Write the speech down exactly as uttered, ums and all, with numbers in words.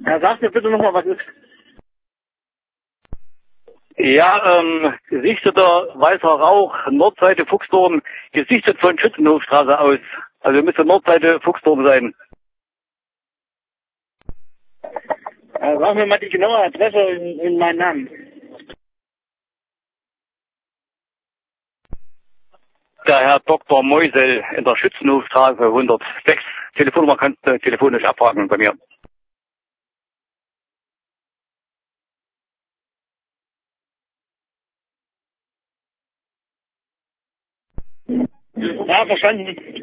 Ja, sag mir bitte nochmal, was ist. Ja, ähm, gesichteter weißer Rauch, Nordseite Fuchsdorn, gesichtet von Schützenhofstraße aus. Also müsste Nordseite Fuchsdorn sein. Ja, sag mir mal die genaue Adresse in, in meinen Namen. Der Herr Doktor Meusel in der Schützenhofstraße hundertsechs. Telefonnummer kannst du telefonisch abfragen bei mir. Ja, verstanden.